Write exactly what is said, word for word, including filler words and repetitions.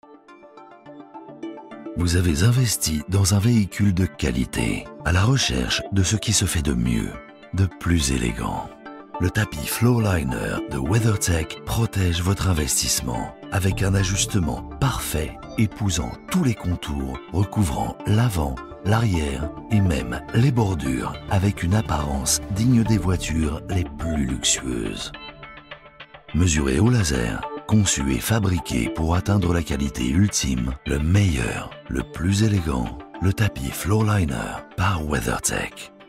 Vous avez investi dans un véhicule de qualité, à la recherche de ce qui se fait de mieux, de plus élégant. Le tapis Floorliner de WeatherTech protège votre investissement avec un ajustement parfait, épousant tous les contours, recouvrant l'avant, l'arrière et même les bordures avec une apparence digne des voitures les plus luxueuses. Mesuré au laser, conçu et fabriqué pour atteindre la qualité ultime, le meilleur, le plus élégant, le tapis Floorliner par WeatherTech.